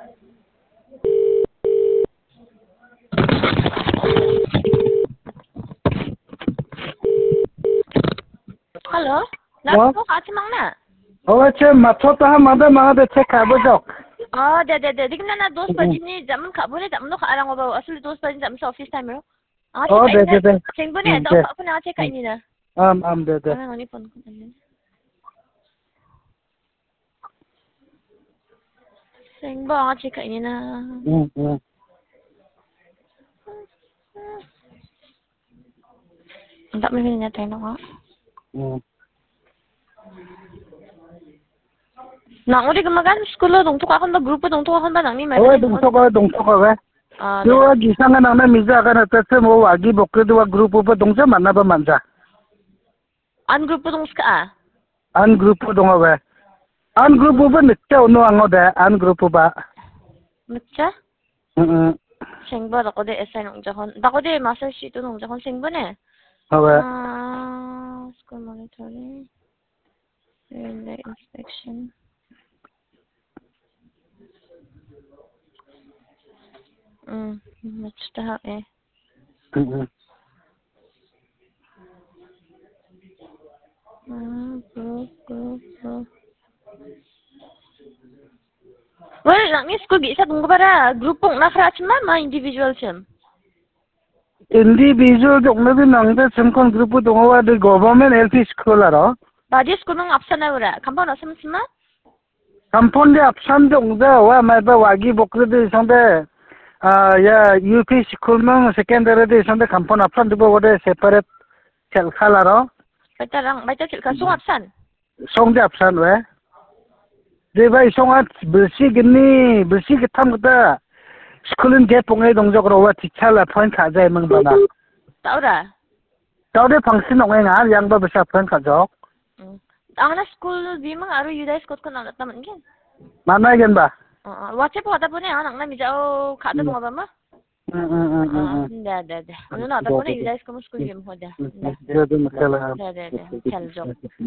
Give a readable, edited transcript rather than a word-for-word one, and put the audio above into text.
Halo, Halo? nak kau kat mana? Oh, cem, macam tu mana cek kabar jok. Oh, dah. Di mana nak 2 pagi ni zaman kat boleh tak mana kat arang bawa asal 2 pagi zaman office time bro. Oh, dah. Sing boleh tak apa nak cek kat ini dah. Dah. Orang ni pun. Sing bang cek kat ini na. Tak mesti nyata nak. Nak ngudi kemakan sekolah dong tu akan ba grup dong tu akan ba nang ni mai. Oh, dong tok apa? Dua gisangan nang miza kan atas mau lagi bokre dua grup apa dong mana ba manja. An grup dong ska. An grup dong apa? An grup apa nikah no angoda an grup apa? Macam? Sing ba ako de assign ng jakon. Ako de master sheet ng jakon sing ba ne? Apa? School monitoring. Relay inspection. Macam eh. Group. Well, nak ni school bisa tunggu para grupong nakra cuma individual cem. Individual dong nabi nang de semkon grup dong apa de government LP school aro. Badi school nang option na ura. Kampau nak cuma? Kampung dia option dong dah wah mai ba wagi bokre de sampai ya UP school mang secondary de sampai kampung option de boleh separate cel khalaro. Baca cik kasung option. Song dia option weh. De bai songat bersih ketam kita. Sekolahnya dia pungai dong jok rawa teacher lah point kajai mang bana. Tahu dah. Tahu dia function orang ngal yang ba besar point kajok. Ang na school di mang aru yuday school ko na taman kan. Mana kan ba? WhatsApp ko ta po niya anak na mijao kada mo ba ma? Dah. Ano na ta po na yuday school mo school game ho dah. Dia tu masalah. Dah. Chal jok.